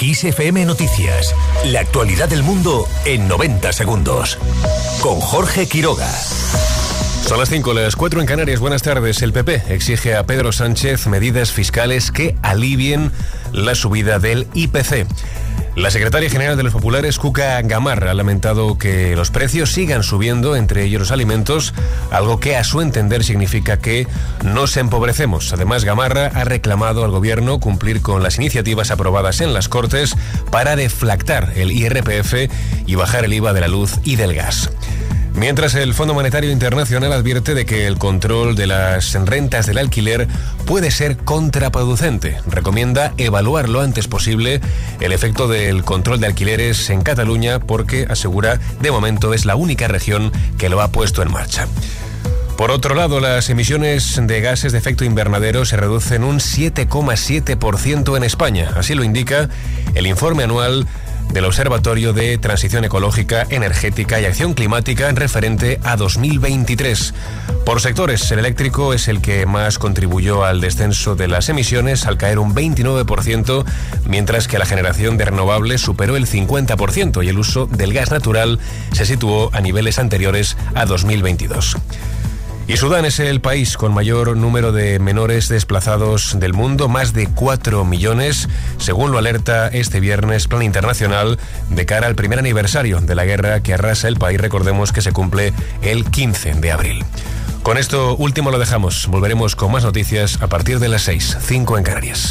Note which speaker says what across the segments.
Speaker 1: Kiss FM Noticias. La actualidad del mundo en 90 segundos. Con Jorge Quiroga.
Speaker 2: Son las 5, las 4 en Canarias. Buenas tardes. El PP exige a Pedro Sánchez medidas fiscales que alivien la subida del IPC. La secretaria general de los populares, Cuca Gamarra, ha lamentado que los precios sigan subiendo, entre ellos los alimentos, algo que a su entender significa que nos empobrecemos. Además, Gamarra ha reclamado al gobierno cumplir con las iniciativas aprobadas en las Cortes para deflactar el IRPF y bajar el IVA de la luz y del gas. Mientras, el Fondo Monetario Internacional advierte de que el control de las rentas del alquiler puede ser contraproducente. Recomienda evaluar lo antes posible el efecto del control de alquileres en Cataluña porque, asegura, de momento es la única región que lo ha puesto en marcha. Por otro lado, las emisiones de gases de efecto invernadero se reducen un 7,7% en España. Así lo indica el informe anual del Observatorio de Transición Ecológica, Energética y Acción Climática en referente a 2023. Por sectores, el eléctrico es el que más contribuyó al descenso de las emisiones, al caer un 29%, mientras que la generación de renovables superó el 50% y el uso del gas natural se situó a niveles anteriores a 2022. Y Sudán es el país con mayor número de menores desplazados del mundo, más de 4 millones, según lo alerta este viernes Plan Internacional de cara al primer aniversario de la guerra que arrasa el país. Recordemos que se cumple el 15 de abril. Con esto último lo dejamos. Volveremos con más noticias a partir de las 6, 5 en Canarias.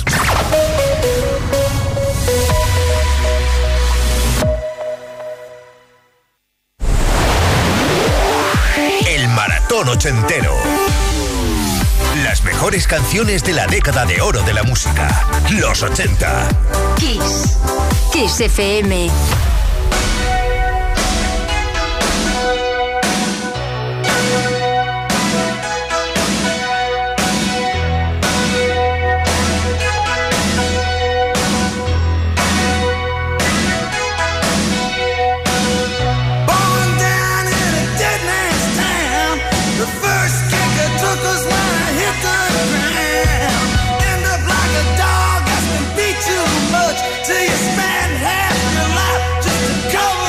Speaker 1: Maratón ochentero. Las mejores canciones de la década de oro de la música. Los 80.
Speaker 3: Kiss. Kiss FM.
Speaker 4: Till you spend half your life just to cover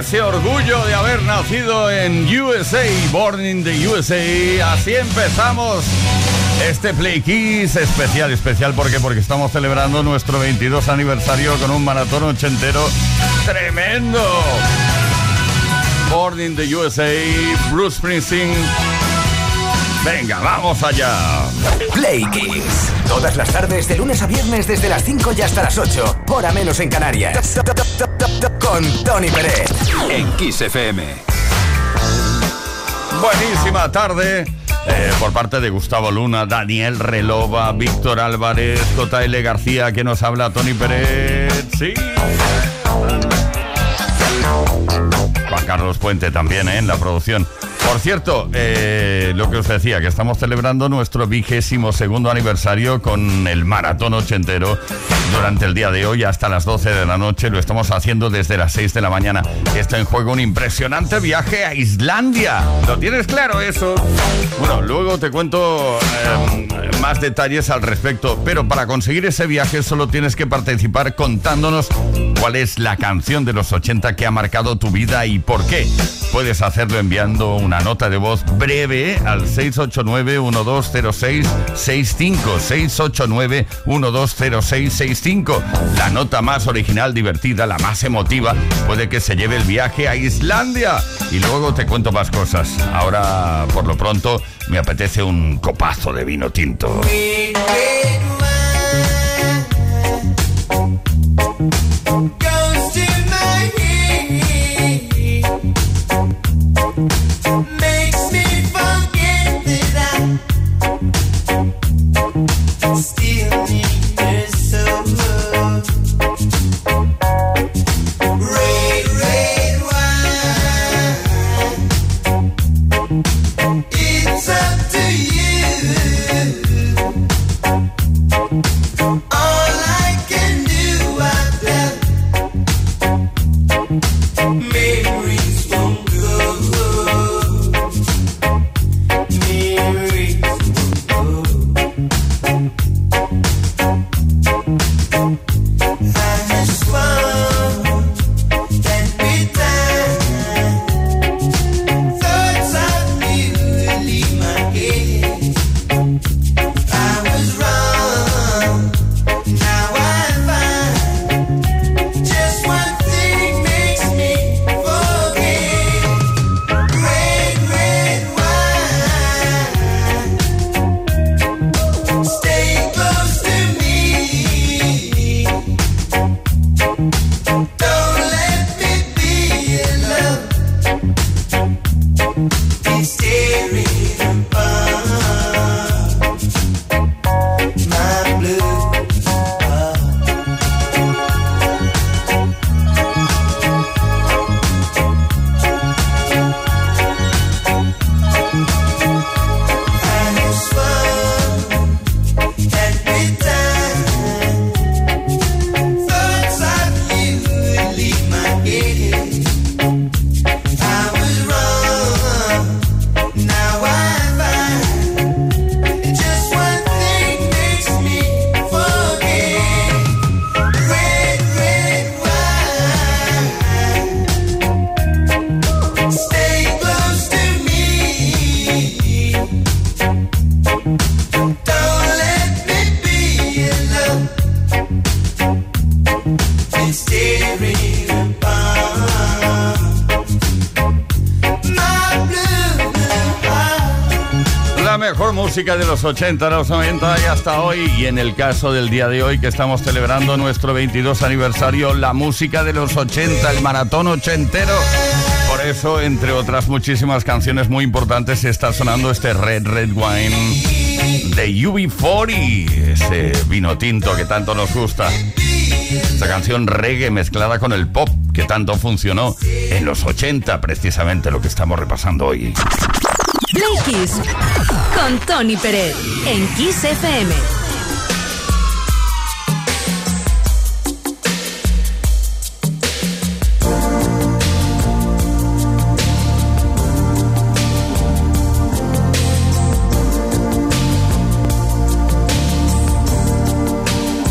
Speaker 4: ese orgullo de haber nacido en USA, Born in the USA. Así empezamos este Play Kiss especial. ¿Por qué? Porque estamos celebrando nuestro 22 aniversario con un maratón ochentero tremendo. Born in the USA, Bruce Springsteen. Venga, vamos allá.
Speaker 1: Play Kiss. Todas las tardes, de lunes a viernes, desde las 5 y hasta las 8. Hora menos en Canarias. Con Tony Pérez. En Kiss FM.
Speaker 4: Buenísima tarde. Por parte de Gustavo Luna, Daniel Relova, Víctor Álvarez, JL García, que nos habla Tony Pérez. Sí. Juan Carlos Puente también, en la producción. Por cierto, lo que os decía, que estamos celebrando nuestro 22º aniversario con el maratón ochentero durante el día de hoy hasta las 12 de la noche. Lo estamos haciendo desde las 6 de la mañana. Está en juego un impresionante viaje a Islandia. ¿Lo tienes claro eso? Bueno, luego te cuento más detalles al respecto, pero para conseguir ese viaje solo tienes que participar contándonos cuál es la canción de los 80 que ha marcado tu vida y por qué. Puedes hacerlo enviando una nota de voz breve al 689-120665. 689-120665. La nota más original, divertida, la más emotiva, puede que se lleve el viaje a Islandia. Y luego te cuento más cosas. Ahora, por lo pronto, me apetece un copazo de vino tinto.
Speaker 5: Makes me forget that I still need your soul. Red, red wine. It's up to you. All I can do, I tell. Memories won't go.
Speaker 4: Música de los 80, los 90 y hasta hoy. Y en el caso del día de hoy, que estamos celebrando nuestro 22 aniversario, la música de los 80, el maratón ochentero. Por eso, entre otras muchísimas canciones muy importantes, está sonando este Red Red Wine de UB40, ese vino tinto que tanto nos gusta. Esta canción reggae mezclada con el pop que tanto funcionó en los 80, precisamente lo que estamos repasando hoy.
Speaker 3: Play Kiss con Tony Pérez en Kiss FM.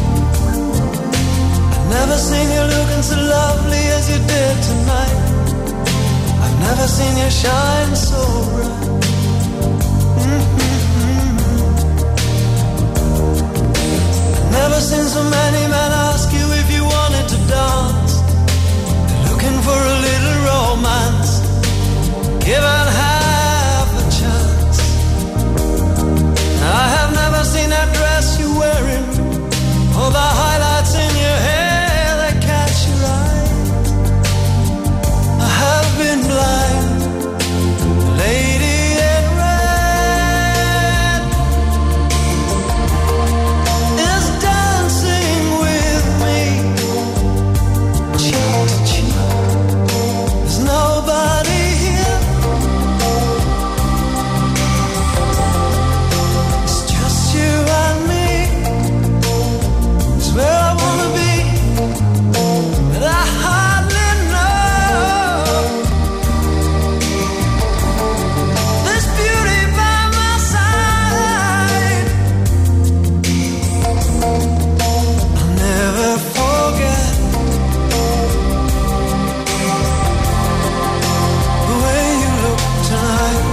Speaker 5: Never seen you looking so lovely as you did tonight. Never seen you shine so bright. Never seen so many men ask you if you wanted to dance. Looking for a little romance, given half a chance. I have never seen that dress you're wearing, or the highlights in your hair that catch your eye. I have been blind, lady in red is dancing with me, cheek to cheek. There's nobody here, it's just you and me. It's where I wanna be, but I hardly know this beauty by my side. I'll never forget the way you look tonight.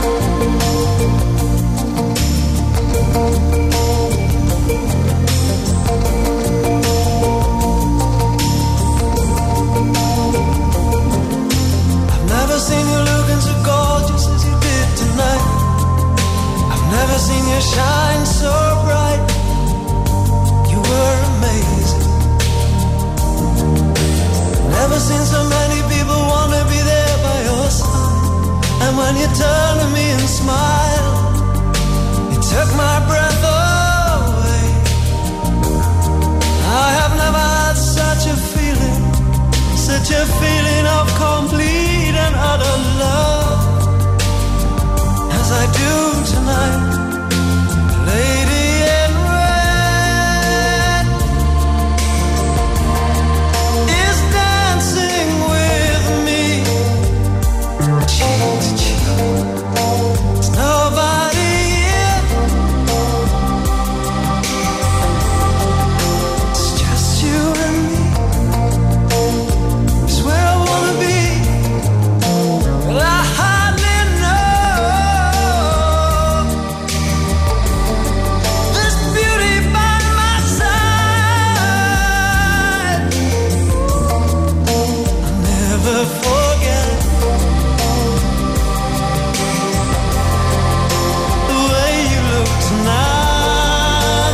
Speaker 5: I've never seen you looking so gorgeous as you did tonight. I've never seen you shine so bright. You were amazing. Never seen so many people want to be there by your side. And when you turn to me and smile, it took my breath away. I have never had such a feeling, such a feeling of complete and utter love as I do tonight. Lady in red is dancing with me, cheek to cheek. There's nobody here, it's just you and me. It's where I wanna be, but I hardly know this beauty by my side. I'll never forget the way you look tonight.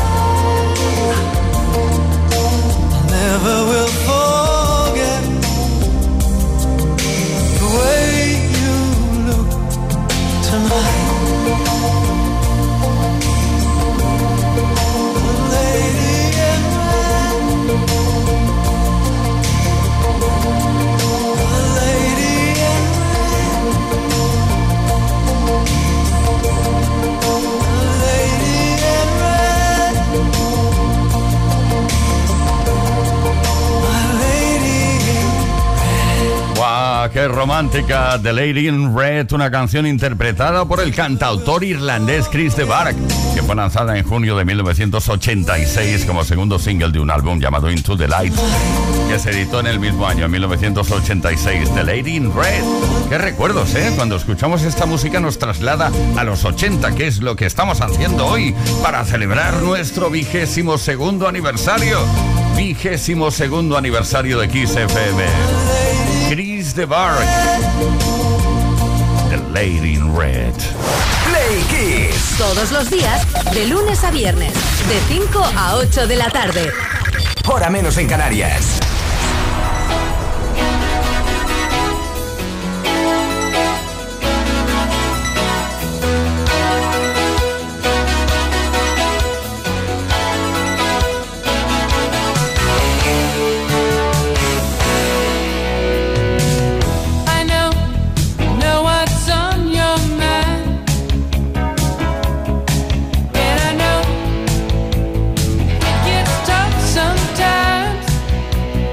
Speaker 5: I never will forget the way you look tonight. Lady in red, lady in red, lady in red, my lady in
Speaker 4: ¡Guau! ¡Qué romántica! The Lady in Red, una canción interpretada por el cantautor irlandés Chris de Burgh, que fue lanzada en junio de 1986 como segundo single de un álbum llamado Into the Light, que se editó en el mismo año, en 1986. The Lady in Red. ¡Qué recuerdos, eh! Cuando escuchamos esta música nos traslada a los 80, que es lo que estamos haciendo hoy para celebrar nuestro 22º aniversario. 22º aniversario de Kiss FM. Chris de Burgh, The Lady in Red.
Speaker 1: Play Kiss.
Speaker 3: Todos los días, de lunes a viernes, de 5 a 8 de la tarde.
Speaker 1: Hora menos en Canarias.
Speaker 6: I know what's on your mind, and I know it gets tough sometimes.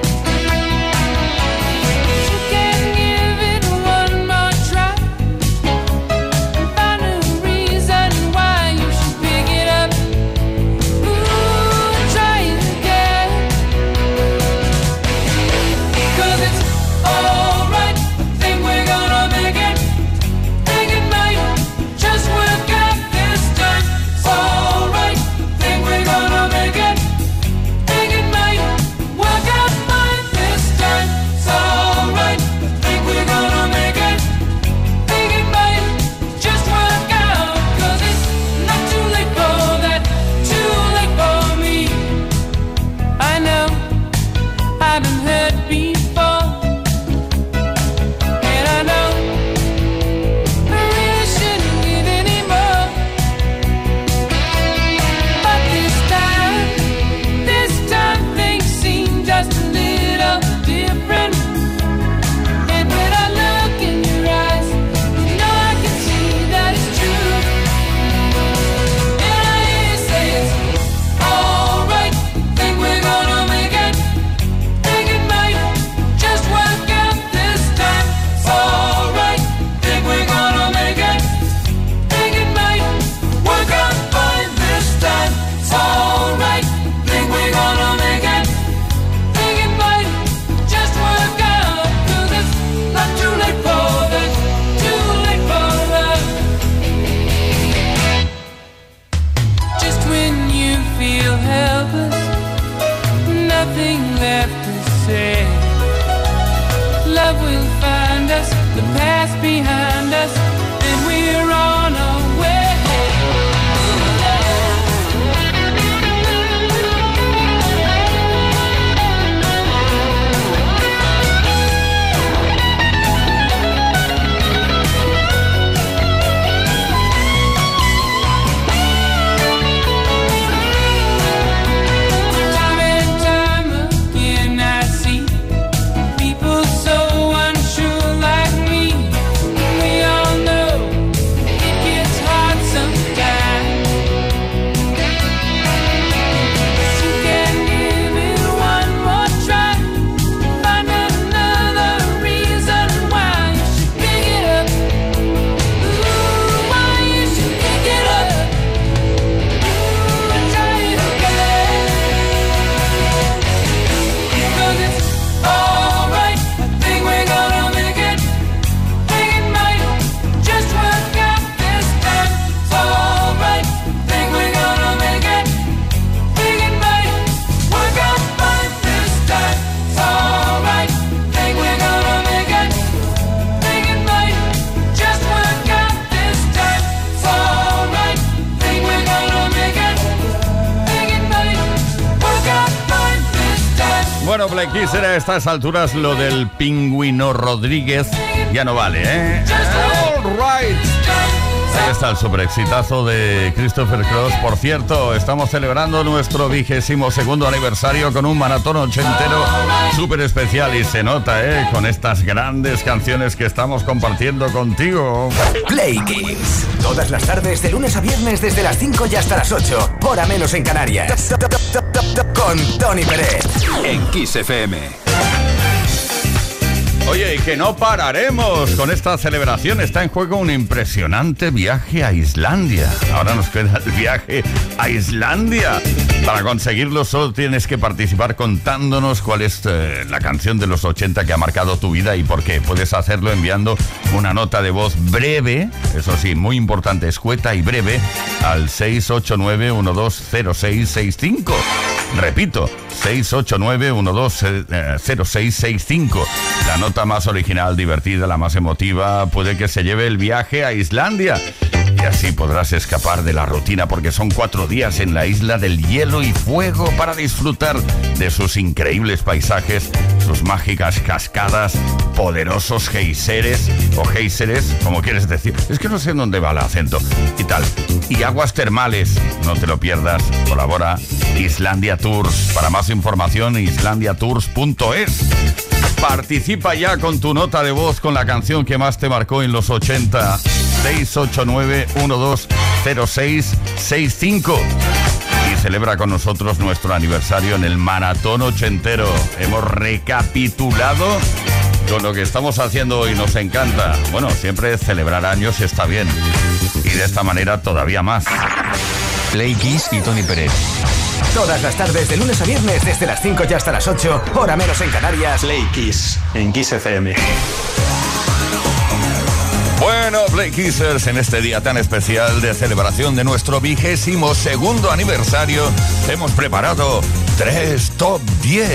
Speaker 6: helpless, nothing left to say. Love will find us, the past behind us, and we're on our way.
Speaker 4: Bueno, Black Kisser, a estas alturas lo del Pingüino Rodríguez ya no vale, ¿eh? All right. Ahí está el super exitazo de Christopher Cross. Por cierto, estamos celebrando nuestro 22º aniversario con un maratón ochentero súper especial y se nota, con estas grandes canciones que estamos compartiendo contigo.
Speaker 1: Play Kiss. Todas las tardes de lunes a viernes desde las 5 y hasta las 8. Hora menos en Canarias. Con Tony Pérez. En Kiss FM.
Speaker 4: Oye, y que no pararemos con esta celebración. Está en juego un impresionante viaje a Islandia. Ahora nos queda el viaje a Islandia. Para conseguirlo solo tienes que participar contándonos cuál es la canción de los 80 que ha marcado tu vida y por qué. Puedes hacerlo enviando una nota de voz breve, eso sí, muy importante, escueta y breve, al 689-120665. Repito, 689-120665. La nota más original, divertida, la más emotiva, puede que se lleve el viaje a Islandia. Y así podrás escapar de la rutina porque son 4 días en la isla del hielo y fuego para disfrutar de sus increíbles paisajes, sus mágicas cascadas, poderosos geyseres o geyseres, como quieres decir. Es que no sé en dónde va el acento y tal. Y aguas termales, no te lo pierdas. Colabora Islandia Tours. Para más información, islandiatours.es. Participa ya con tu nota de voz con la canción que más te marcó en los 80. 689-120665. Y celebra con nosotros nuestro aniversario en el maratón ochentero. Hemos recapitulado con lo que estamos haciendo hoy. Nos encanta. Bueno, siempre celebrar años está bien. Y de esta manera todavía más.
Speaker 1: Play Kiss y Tony Pérez. Todas las tardes de lunes a viernes desde las 5 y hasta las 8, hora menos en Canarias.
Speaker 7: Play Kiss en Kiss FM.
Speaker 4: Bueno, Play Kissers, en este día tan especial de celebración de nuestro 22º aniversario, hemos preparado 3 Top 10.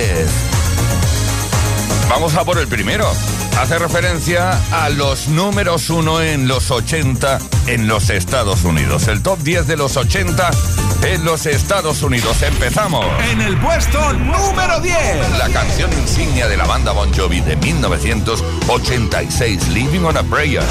Speaker 4: Vamos a por el primero. Hace referencia a los números 1 en los 80 en los Estados Unidos. El top 10 de los 80 en los Estados Unidos. Empezamos.
Speaker 1: En el puesto número 10.
Speaker 4: La canción insignia de la banda Bon Jovi de 1986, Living on a Prayer.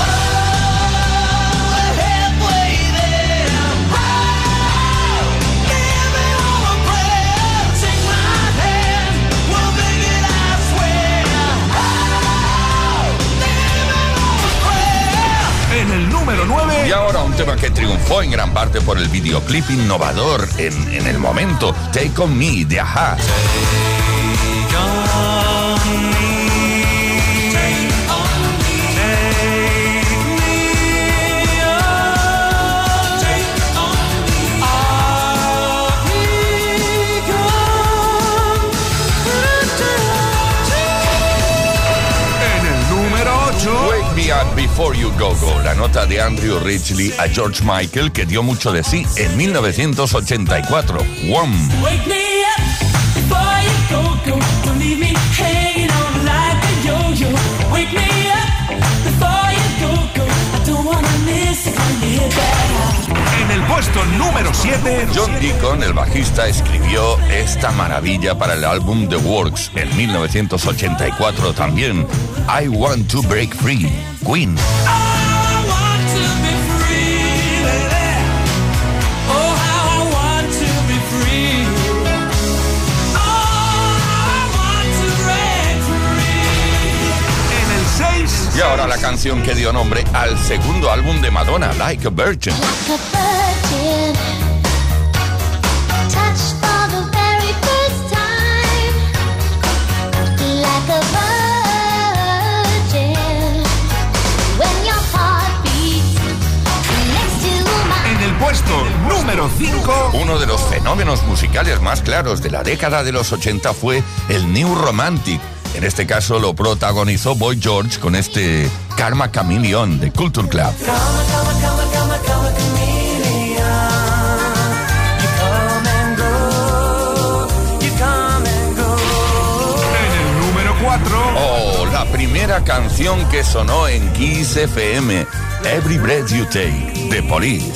Speaker 1: Número 9.
Speaker 4: Y ahora un tema que triunfó en gran parte por el videoclip innovador en el momento, Take On Me, de A-ha. Before You Go Go, la nota de Andrew Ridgeley a George Michael que dio mucho de sí en 1984. Wham!
Speaker 8: puesto número 7.
Speaker 4: John Deacon, el bajista, escribió esta maravilla para el álbum The Works en 1984 también. I Want to Break Free, Queen. Y ahora la canción que dio nombre al segundo álbum de Madonna, Like a Virgin.
Speaker 8: En el puesto número 5.
Speaker 4: Uno de los fenómenos musicales más claros de la década de los 80 fue el New Romantic. En este caso lo protagonizó Boy George con este Karma Chameleon de Culture Club.
Speaker 8: En el número 4.
Speaker 4: Oh, la primera canción que sonó en Kiss FM, Every Breath You Take, de Police.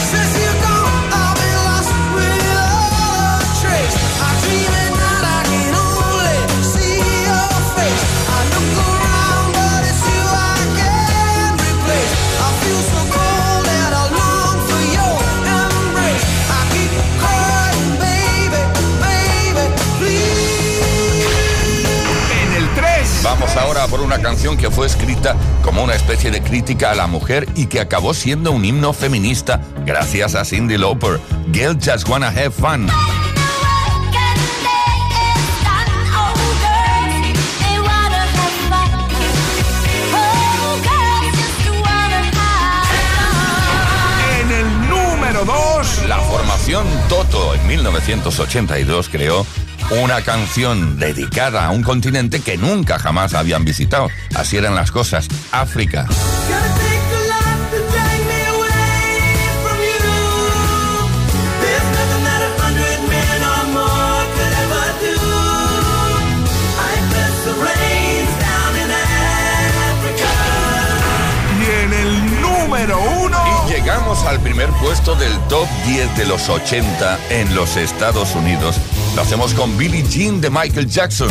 Speaker 4: Vamos ahora por una canción que fue escrita como una especie de crítica a la mujer y que acabó siendo un himno feminista gracias a Cyndi Lauper. Girls Just Wanna Have Fun.
Speaker 8: En el número 2.
Speaker 4: La formación Toto en 1982 creó una canción dedicada a un continente que nunca jamás habían visitado. Así eran las cosas. África.
Speaker 8: Y en el número 1.
Speaker 4: Y llegamos al primer puesto del top 10 de los 80 en los Estados Unidos. Lo hacemos con Billie Jean de Michael Jackson.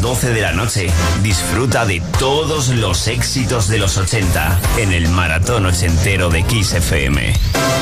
Speaker 9: 12 de la noche, disfruta de todos los éxitos de los 80 en el Maratón Ochentero de Kiss FM.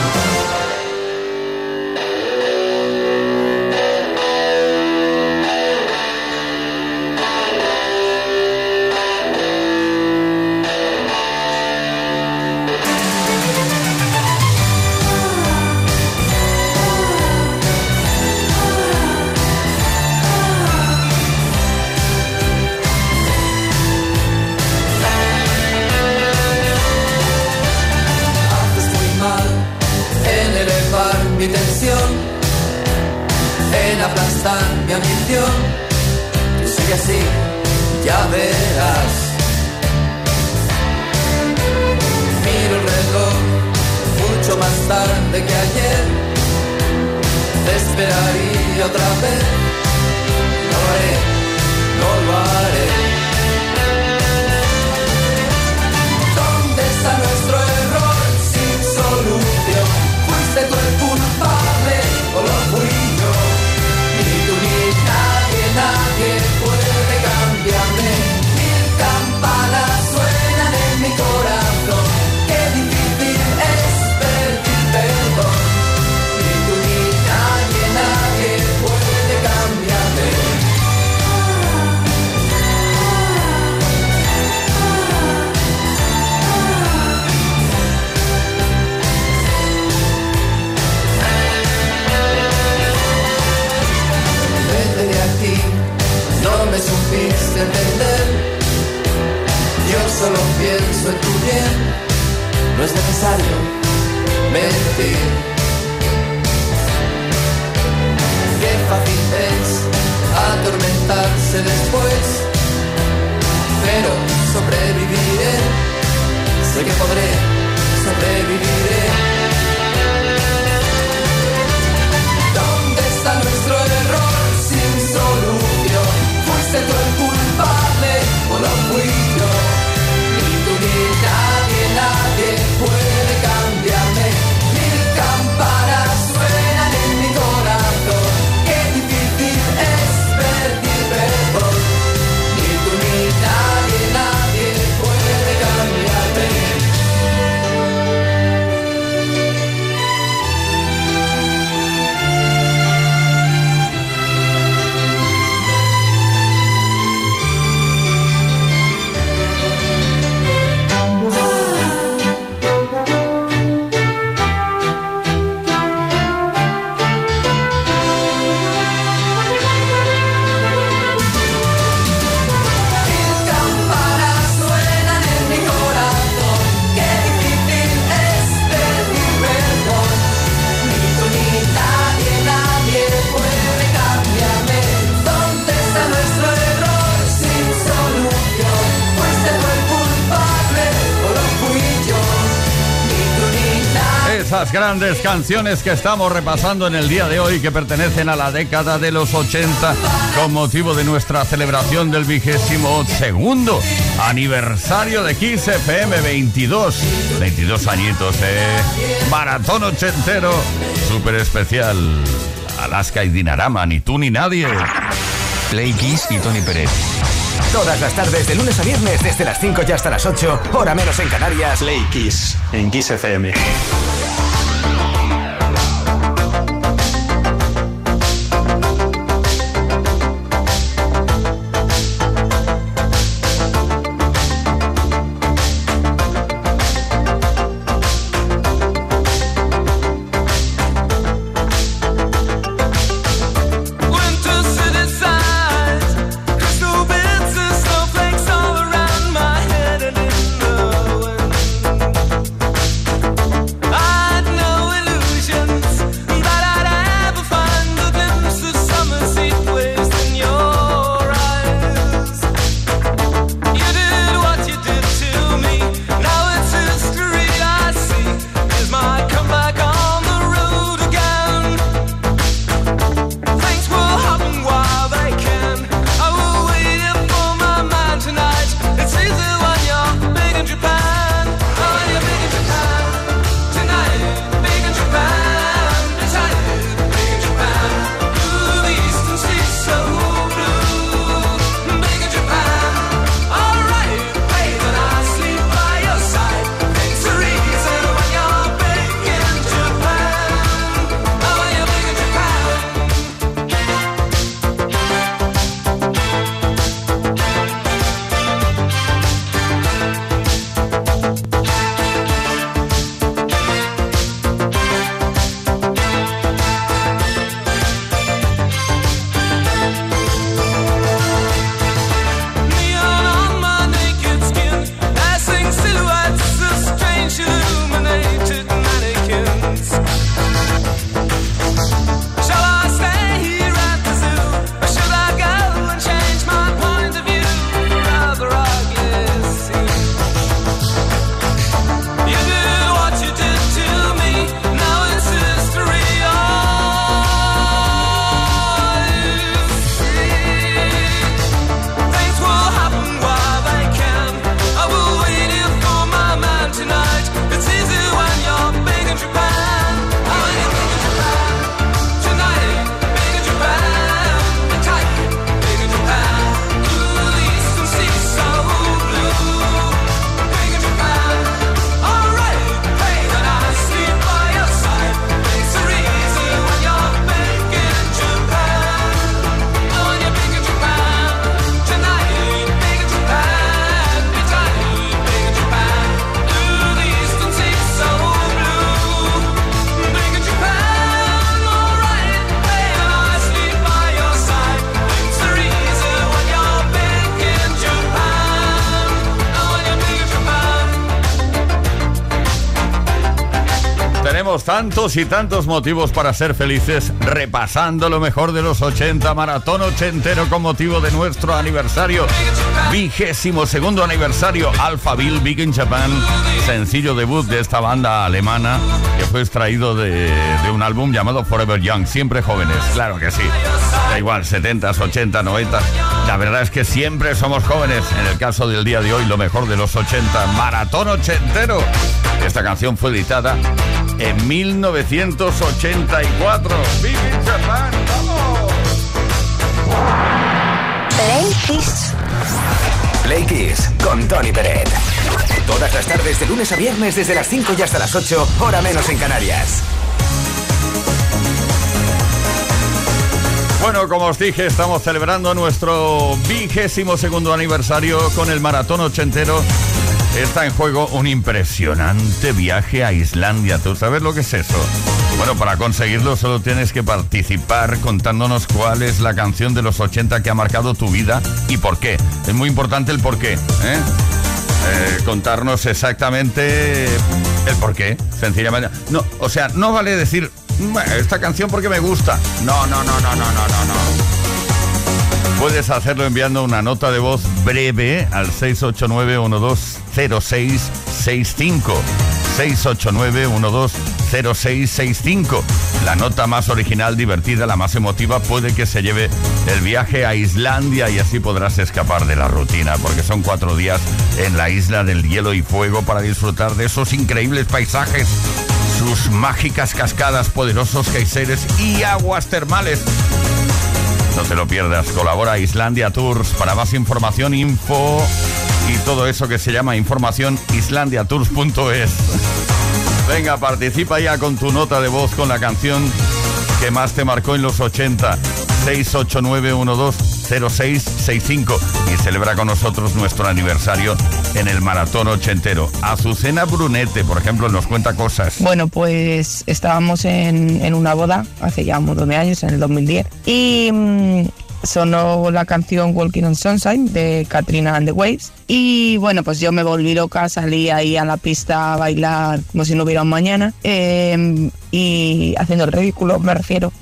Speaker 4: Grandes canciones que estamos repasando en el día de hoy, que pertenecen a la década de los 80 con motivo de nuestra celebración del 22º aniversario de Kiss FM. 22 añitos, Maratón Ochentero súper especial. Alaska y Dinarama, ni tú ni nadie.
Speaker 1: Play Kiss y Tony Pérez. Todas las tardes, de lunes a viernes, desde las 5 y hasta las 8, hora menos en Canarias.
Speaker 7: Play Kiss en Kiss FM.
Speaker 6: I
Speaker 4: tenemos tantos y tantos motivos para ser felices, repasando lo mejor de los 80, maratón ochentero con motivo de nuestro aniversario, 22º aniversario, Alphaville, Big in Japan, sencillo debut de esta banda alemana que fue extraído de un álbum llamado Forever Young, siempre jóvenes, claro que sí, da igual, 70s, 80, 90, la verdad es que siempre somos jóvenes. En el caso del día de hoy, lo mejor de los 80, maratón ochentero. Esta canción fue editada en 1984. Big in Japan, ¡vamos!
Speaker 10: Play Kiss.
Speaker 1: Play Kiss con Tony Peret. Todas las tardes de lunes a viernes desde las 5 y hasta las 8, hora menos en Canarias.
Speaker 4: Bueno, como os dije, estamos celebrando nuestro 22º aniversario con el maratón ochentero. Está en juego un impresionante viaje a Islandia. ¿Tú sabes lo que es eso? Bueno, para conseguirlo solo tienes que participar contándonos cuál es la canción de los 80 que ha marcado tu vida y por qué. Es muy importante el por qué, contarnos exactamente el por qué, sencillamente. No, o sea, no vale decir esta canción porque me gusta. No. Puedes hacerlo enviando una nota de voz breve al 689-120665. 689-120665. La nota más original, divertida, la más emotiva, puede que se lleve el viaje a Islandia y así podrás escapar de la rutina, porque son 4 días en la isla del hielo y fuego para disfrutar de esos increíbles paisajes, sus mágicas cascadas, poderosos geyseres y aguas termales. No te lo pierdas, colabora Islandia Tours. Para más información, info y todo eso que se llama información, islandiatours.es. Venga, participa ya con tu nota de voz con la canción que más te marcó en los 80. 689-120665 y celebra con nosotros nuestro aniversario en el maratón ochentero. Azucena Brunete, por ejemplo, nos cuenta cosas.
Speaker 11: Bueno, pues estábamos en una boda hace ya un montón de años, en el 2010, y sonó la canción Walking on Sunshine de Katrina and the Waves. Y bueno, pues yo me volví loca, salí ahí a la pista a bailar como si no hubiera un mañana, y haciendo el ridículo, me refiero.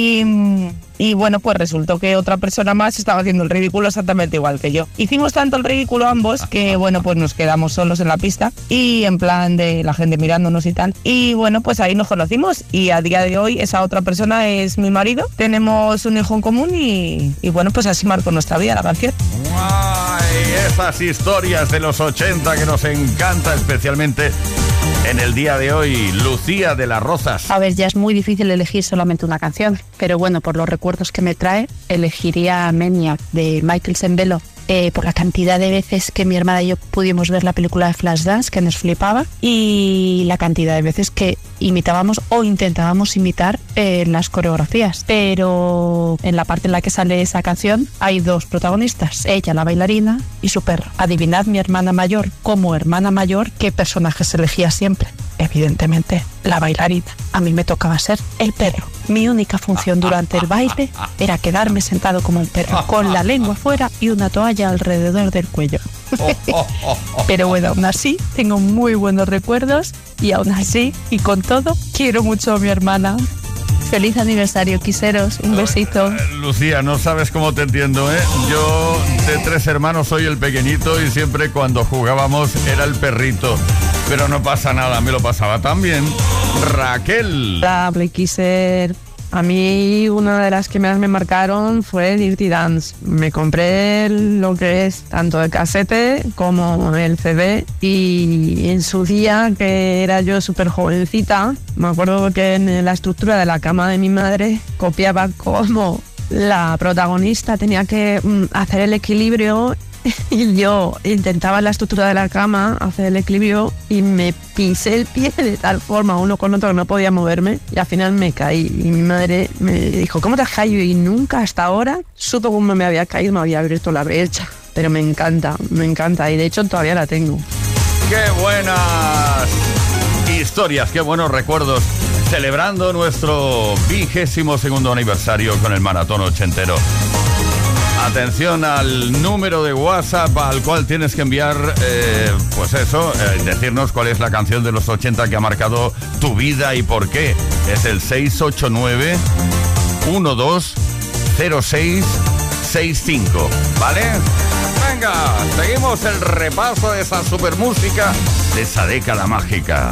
Speaker 11: Y bueno, pues resultó que otra persona más estaba haciendo el ridículo exactamente igual que yo. Hicimos tanto el ridículo ambos que bueno, pues nos quedamos solos en la pista y en plan de la gente mirándonos y tal. Y bueno, pues ahí nos conocimos y a día de hoy esa otra persona es mi marido. Tenemos un hijo en común y bueno, pues así marcó nuestra vida la canción.
Speaker 4: ¡Ay! Esas historias de los 80 que nos encanta, especialmente en el día de hoy. Lucía de las Rozas.
Speaker 12: A ver, ya es muy difícil elegir solamente una canción, pero bueno, por los recuerdos que me trae, elegiría Maniac de Michael Sembello. Por la cantidad de veces que mi hermana y yo pudimos ver la película de Flashdance, que nos flipaba, y la cantidad de veces que imitábamos o intentábamos imitar las coreografías. Pero en la parte en la que sale esa canción hay 2 protagonistas, ella, la bailarina, y su perro. Adivinad, mi hermana mayor, como hermana mayor, qué personajes elegía siempre. Evidentemente, la bailarina. A mí me tocaba ser el perro. Mi única función durante el baile era quedarme sentado como un perro, con la lengua fuera y una toalla alrededor del cuello. Pero bueno, aún así, tengo muy buenos recuerdos y aún así, y con todo, quiero mucho a mi hermana. Feliz aniversario, quiseros, un besito.
Speaker 4: Lucía, no sabes cómo te entiendo, ¿eh? Yo de 3 hermanos soy el pequeñito y siempre cuando jugábamos era el perrito. Pero no pasa nada, me lo pasaba tan bien. Raquel.
Speaker 13: Hola, Play Kisser. A mí una de las que más me marcaron fue Dirty Dance. Me compré lo que es tanto el casete como el CD y en su día, que era yo súper jovencita, me acuerdo que en la estructura de la cama de mi madre copiaba cómo la protagonista tenía que hacer el equilibrio y yo intentaba en la estructura de la cama hacer el equilibrio y me pisé el pie de tal forma uno con otro que no podía moverme y al final me caí y mi madre me dijo ¿cómo te has caído? Y nunca hasta ahora supo cómo me había caído, me había abierto la brecha, pero me encanta y de hecho todavía la tengo.
Speaker 4: ¡Qué buenas historias, qué buenos recuerdos! Celebrando nuestro 22º aniversario con el maratón ochentero. Atención al número de WhatsApp al cual tienes que enviar, decirnos cuál es la canción de los 80 que ha marcado tu vida y por qué. Es el 689 120665, ¿vale? Venga, seguimos el repaso de esa super música de esa década mágica.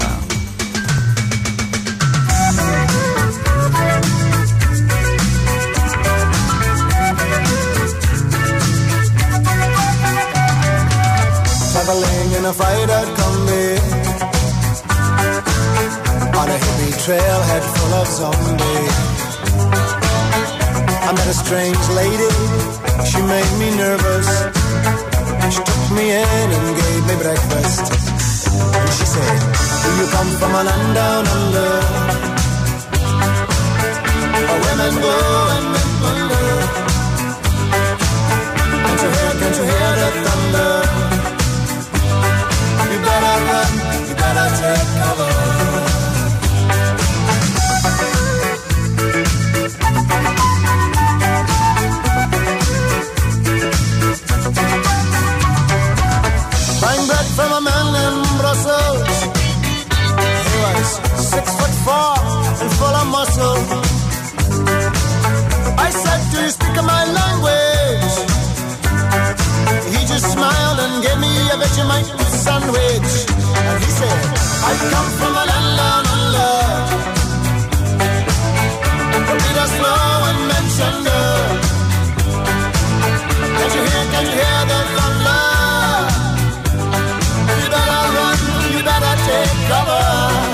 Speaker 5: Traveling in a freighter combi on a hippie trailhead full of zombies. I met a strange lady, she made me nervous. She took me in and gave me breakfast. And she said, do you come from a land down under? Where women go and men wonder. Can't you hear the thunder? You better run, you better take cover. Buying bread from a man in Brussels. He was 6'4" and full of muscle. I said, do you speak my language? He just smiled and gave me a Vegemite sandwich. And he said, I come from a land down under. The beat us slow and mention Can't you hear the thunder? You better run, you better take cover.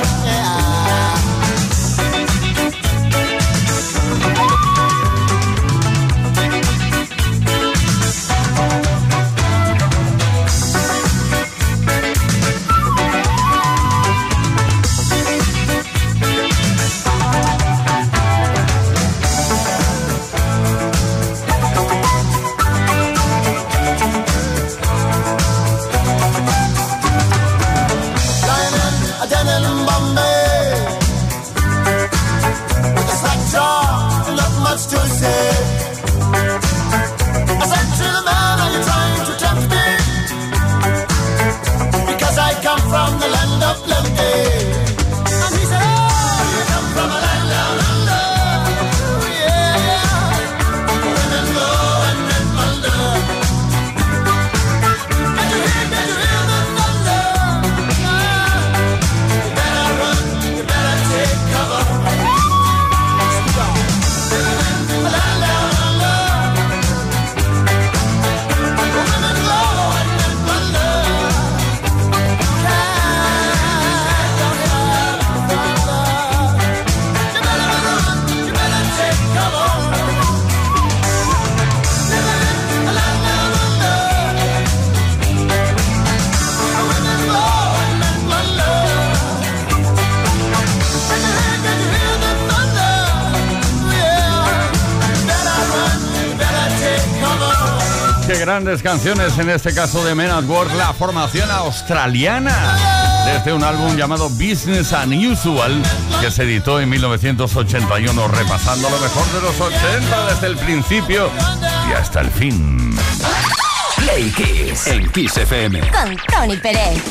Speaker 4: Grandes canciones, en este caso de Men at Work, la formación australiana, desde un álbum llamado Business Unusual, que se editó en 1981, repasando lo mejor de los 80 desde el principio y hasta el fin.
Speaker 1: Play Kiss en Kiss FM
Speaker 3: con Tony Pérez.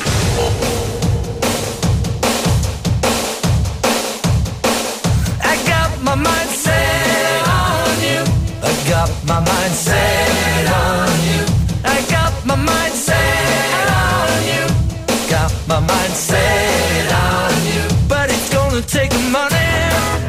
Speaker 5: I got my mind set on you. I got my mind set on you. I got my mind set on you. Got my mind set on you. But it's gonna take money,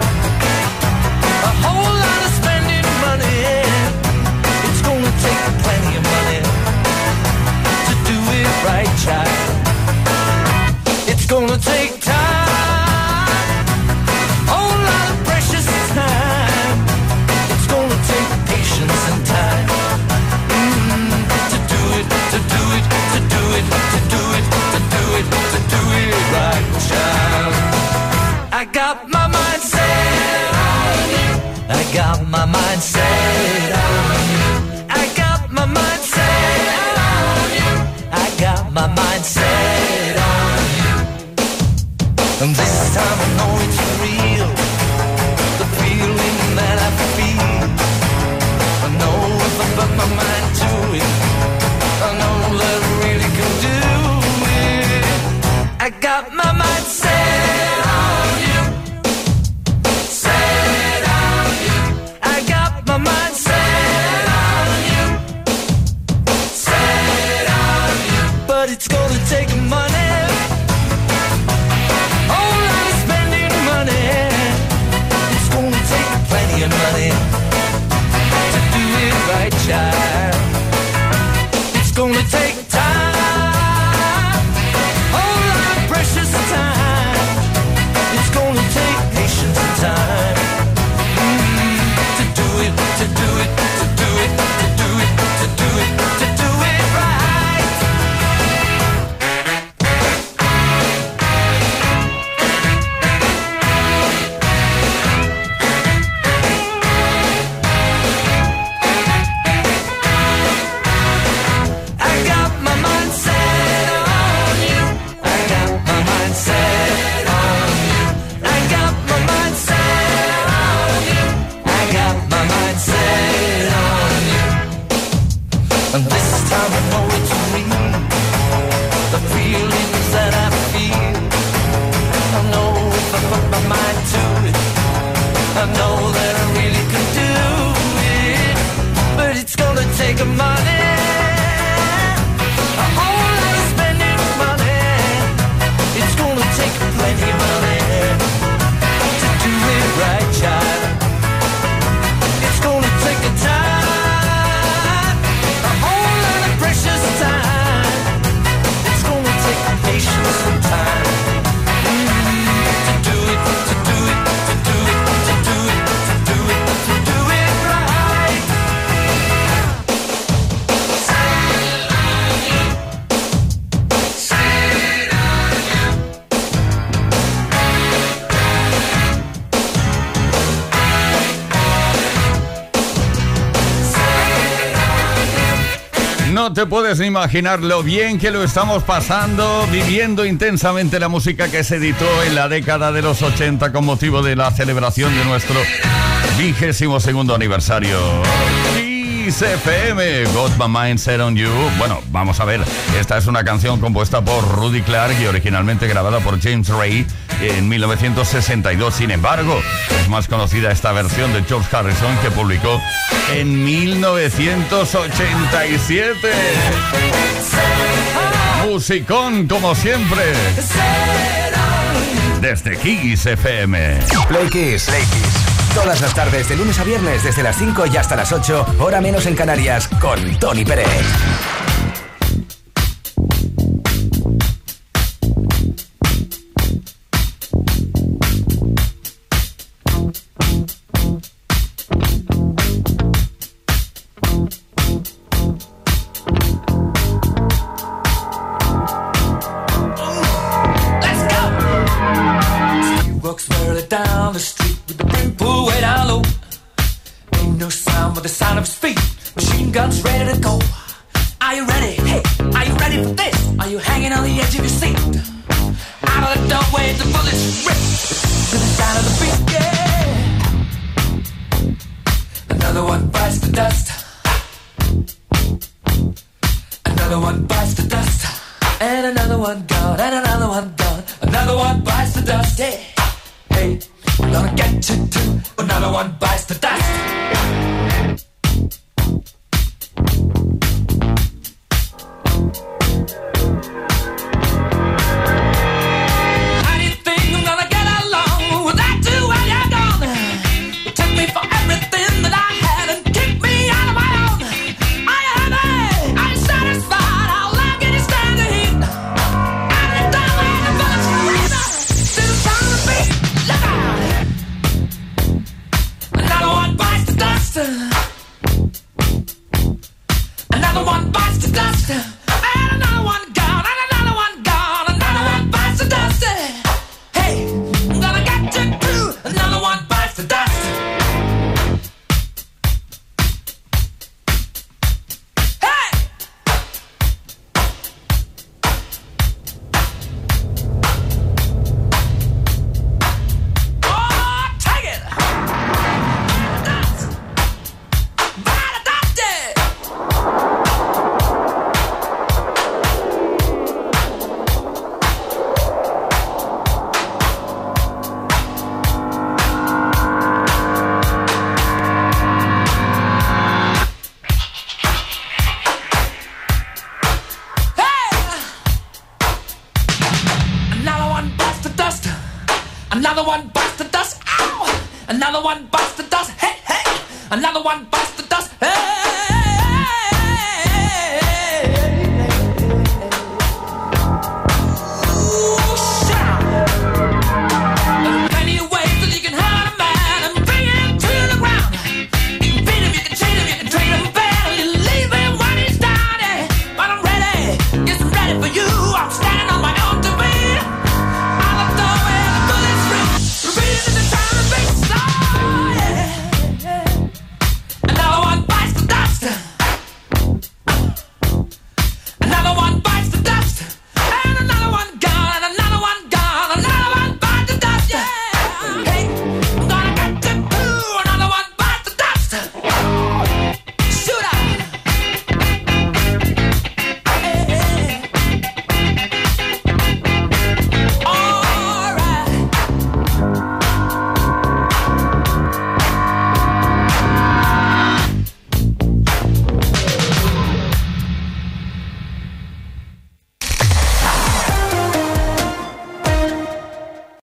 Speaker 5: a whole lot of spending money. It's gonna take plenty of money to do it right, child. It's gonna take time, whole lot of precious time. It's gonna take patience and time to do it, to do it, to do it, to do it, to do it, to do it right, child. I got my mind set on you. I got my mind set on you. I got my mind set on you. I got my mind set on you. And this time I know it's real, the feeling that I feel. I know if I put my And this time I know it's real. The feelings that I feel, I know if I put my mind to it, I know that I really can do it. But it's gonna take money, a whole lot of spending money. It's gonna take plenty of money to do it right, child. It's gonna take a time, a whole lot of precious time. It's gonna take patience and time to do it, to do it, to do it, to do it, to do it, to do it right.
Speaker 4: No te puedes ni imaginar lo bien que lo estamos pasando, viviendo intensamente la música que se editó en la década de los 80 con motivo de la celebración de nuestro 22º aniversario. Kiss FM, Got My Mind Set On You. Bueno, vamos a ver, esta es una canción compuesta por Rudy Clark y originalmente grabada por James Ray en 1962. Sin embargo, es más conocida esta versión de George Harrison que publicó en 1987. Musicón como siempre. Desde Kiss FM.
Speaker 1: Play Kiss. Play Kiss. Todas las tardes, de lunes a viernes, desde las 5 y hasta las 8, hora menos en Canarias, con Tony Pérez.
Speaker 5: Down the street with the brim pulled way down low. Ain't no sound but the sound of his feet. Machine guns ready to go. Are you ready? Hey, are you ready for this? Are you hanging on the edge of your seat? Out of the doorway, the bullets rip to the sound of the beat. Yeah. Another one bites the dust. Another one bites the dust. And another one gone. And another one gone. Another one bites the dust. Yeah. Hey, I'm gonna get you too. Another one bites the dust. How do you think I'm gonna get along without you when you're gone? You took me for everything that I had and kicked me out of my own. Are you happy? Are you satisfied? How long can you stand the heat? Out of the doorway, the bullets rip to the sound of the beat. Another one bites the dust. Another one bites the dust. And another one gone. And another one gone. Another one bites the dust. Hey, I'm gonna get you too. Another one bites the dust. Hey! Oh, take it! Another one bites the dust. Ow! Another one bites the dust. Hey, hey! Another one bites the dust. Hey!